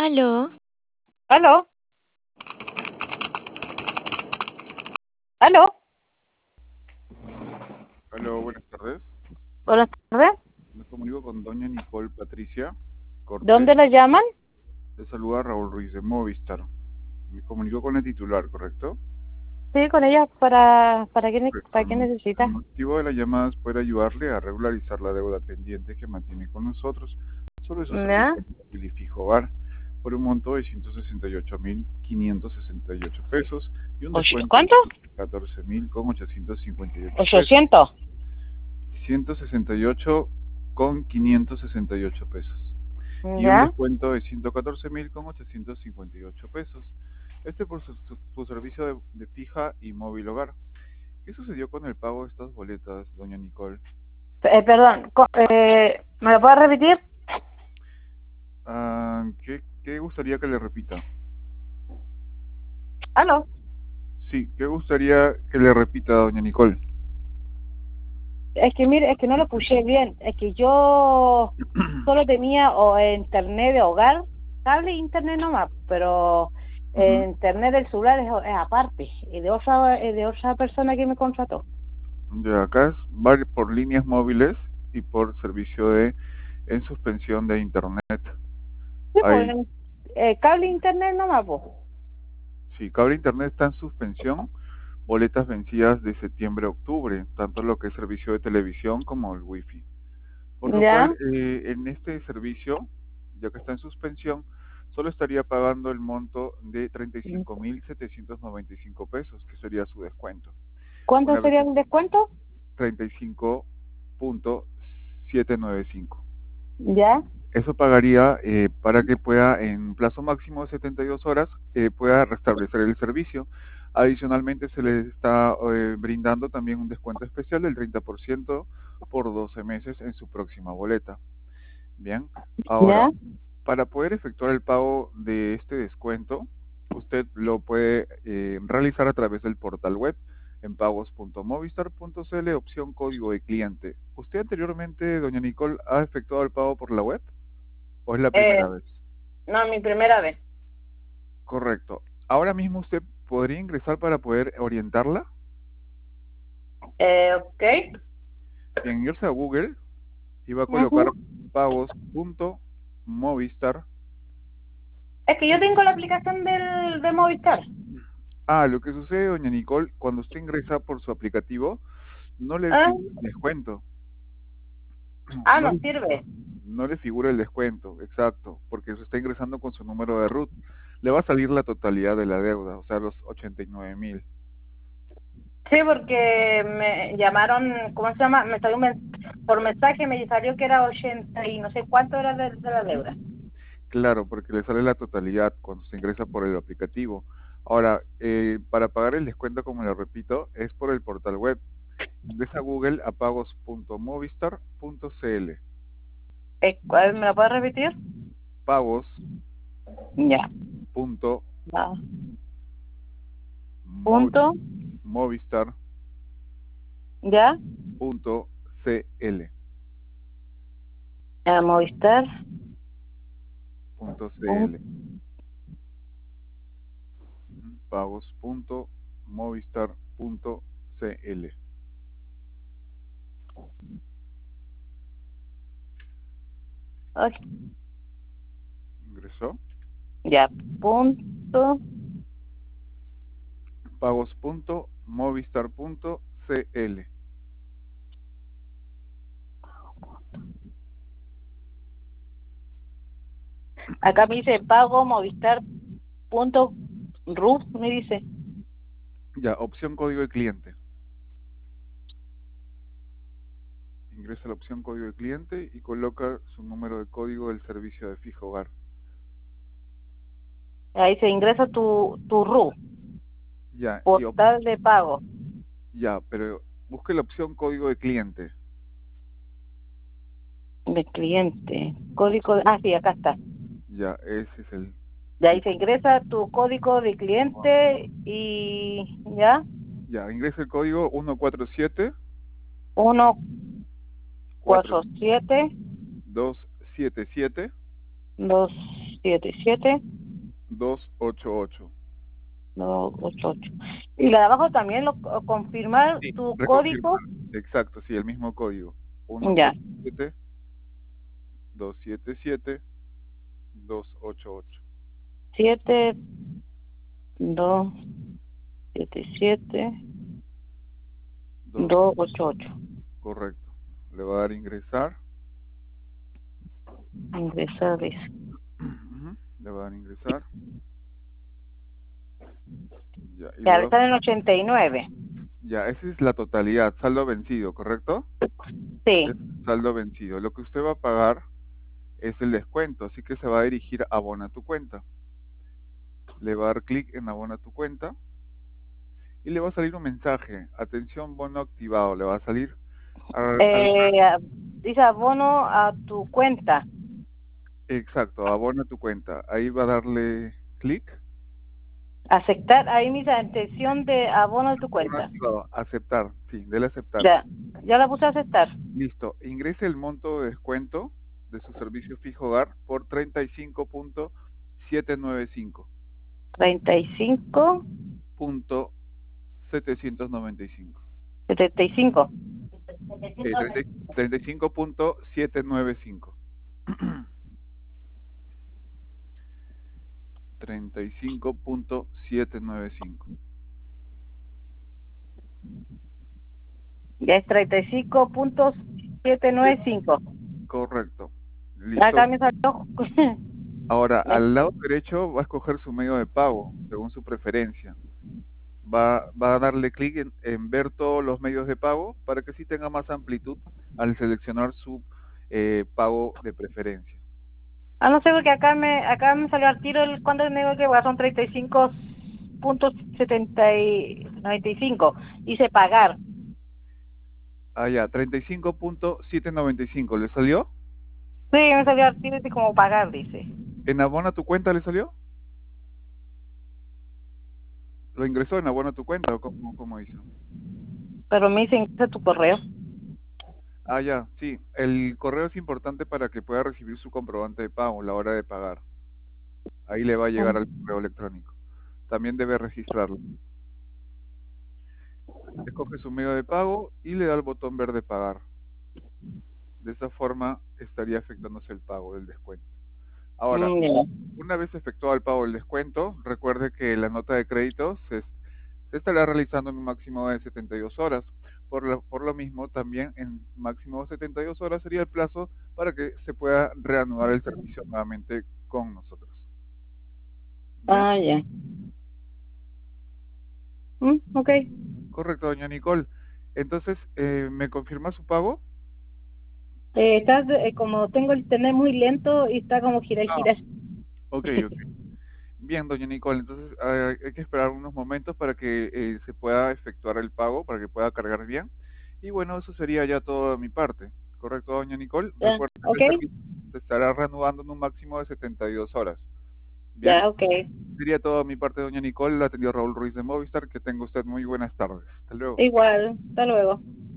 Aló, ¿Aló? ¿Aló? Aló, buenas tardes. Buenas tardes. Me comunico con doña Nicole Patricia ¿De Cortés. dónde la llaman? Le saluda Raúl Ruiz de Movistar. Me comunico con el titular, ¿correcto? Sí, con ella. Correcto. ¿Para qué necesita? El motivo de la llamada es poder ayudarle a regularizar la deuda pendiente que mantiene con nosotros sobre su ¿Ya? servicio móvil y fijo hogar por un monto de 168.568 pesos y un descuento de ¿Cuánto? 14.858 pesos. 800. 168.568 pesos y un ¿Ya? descuento de 114.858 pesos. Este por su servicio de fija y móvil hogar. ¿Qué sucedió con el pago de estas boletas, doña Nicole? Perdón. ¿Me lo puede repetir? ¿Qué gustaría que le repita? ¿Aló? Sí, ¿qué gustaría que le repita, doña Nicole? Es que mire, es que no lo puse bien. Es que yo solo tenía internet de hogar, cable e internet nomás, pero internet del celular es aparte, y de otra persona que me contrató. De acá va por líneas móviles y por servicio en suspensión de internet. Sí, pues, Hay cable e internet nomás, pues. Sí, cable internet está en suspensión, boletas vencidas de septiembre a octubre, tanto lo que es servicio de televisión como el wifi. Por lo ¿Ya? cual, en este servicio, ya que está en suspensión, solo estaría pagando el monto de 35.795 pesos, que sería su descuento. ¿Cuánto Una vez sería el descuento? 35.795. ¿Ya? Eso pagaría para que pueda, en plazo máximo de 72 horas, pueda restablecer el servicio. Adicionalmente, se le está brindando también un descuento especial del 30% por 12 meses en su próxima boleta. Bien, ahora, ¿Ya? para poder efectuar el pago de este descuento, usted lo puede realizar a través del portal web en pagos.movistar.cl, opción código de cliente. ¿Usted anteriormente, doña Nicole, ha efectuado el pago por la web? ¿O es la Eh, primera vez? no, mi primera vez. Correcto. Ahora mismo usted podría ingresar para poder orientarla. Ok. Bien, irse a Google y va a colocar Ujú. pagos.movistar. Es que yo tengo la aplicación de Movistar. Lo que sucede, doña Nicole, cuando usted ingresa por su aplicativo, no le ¿Ah? figura el descuento. No, No sirve. no le figura el descuento, exacto, porque usted está ingresando con su número de RUT. Le va a salir la totalidad de la deuda, o sea, los 89.000. Sí, porque me llamaron, ¿cómo se llama? Me salió por mensaje, me salió que era 80 y no sé cuánto era de la deuda. Claro, porque le sale la totalidad cuando se ingresa por el aplicativo. Ahora, para pagar el descuento, como le repito, es por el portal web. Ingresa a Google a pagos.movistar.cl. ¿Me lo puedes repetir? Ya. Va. Punto. Pagos.movistar.cl. Ya. Movistar. .cl. Pagos.movistar.cl. Ay, Ingresó. ya. Punto. Pagos.movistar.cl. Acá me dice pago Movistar punto ru, me dice. Ya, opción código de cliente. Ingresa la opción código de cliente y coloca su número de código del servicio de fijo hogar. Ahí se ingresa tu RU, Ya, portal de pago ya, pero busque la opción código de cliente. de cliente. Código, sí, acá está. Ya, ese es De ahí el se ingresa tu código de cliente y ya, ya, ingresa el código 147 4 147 277 2 77 288. 288. Y la de abajo también lo confirmar Sí, tu reconfirmar. código. Exacto, sí, el mismo código. Ya, 177-277-288. 7 2 7 7 Dos, 2 8 8. correcto. Le va a dar ingresar. Ingresar dice. Ujú, le va a dar ingresar. Ya, y Ya, luego, están en 89. ya, esa es la totalidad, saldo vencido, ¿correcto? Sí. Es saldo vencido. Lo que usted va a pagar es el descuento, así que se va a dirigir a abona tu cuenta. Le va a dar clic en abona tu cuenta y le va a salir un mensaje. Atención, bono activado. Le va a salir Dice abono a tu cuenta. exacto, abona tu cuenta. Ahí va a darle clic. Aceptar, ahí mi intención de abono de tu Bono cuenta. activado, aceptar. Sí, dele aceptar. Ya, ya la puse a aceptar. Listo. Ingrese el monto de descuento de su servicio fijo hogar por 35.795. 35 Punto 795. 75. 35.795. 35.795. Ya es 35.795. Correcto. Acá Listo. me salió. Ahora, al lado derecho va a escoger su medio de pago, según su preferencia. Va a darle clic en ver todos los medios de pago para que sí tenga más amplitud al seleccionar su pago de preferencia. Ah, no sé, porque acá me salió al tiro el cuánto me digo que son 35.95. Hice pagar. Ah, ya, 35.795. ¿Le salió? Sí, me salió al tiro, dice como pagar, dice. ¿En abona tu cuenta le salió? ¿Lo ingresó en abona tu cuenta o cómo hizo? Pero me dice ingresa tu correo. Ah, ya, sí. El correo es importante para que pueda recibir su comprobante de pago a la hora de pagar. Ahí le va a llegar al correo electrónico. También debe registrarlo. Escoge su medio de pago y le da el botón verde pagar. De esa forma estaría efectuándose el pago del descuento. Ahora, Ya. una vez efectuado el pago del descuento, recuerde que la nota de crédito se estará realizando en un máximo de 72 horas. Por lo mismo, también en máximo de 72 horas sería el plazo para que se pueda reanudar el servicio nuevamente con nosotros. ¿Ya? Ah, ya. Ok. Correcto, doña Nicole. Entonces, ¿me confirma su pago? Como tengo el internet muy lento y está como gira y Ah, gira. ok, ok. Bien, doña Nicole, entonces hay que esperar unos momentos para que se pueda efectuar el pago, para que pueda cargar bien. Y bueno, eso sería ya todo de mi parte. ¿Correcto, doña Nicole? Ya, Recuerda que ok. el servicio se estará reanudando en un máximo de 72 horas. Bien, Ya, ok. sería todo de mi parte, doña Nicole. La atendió Raúl Ruiz de Movistar. Que tenga usted muy buenas tardes. Hasta luego. Igual. Hasta luego.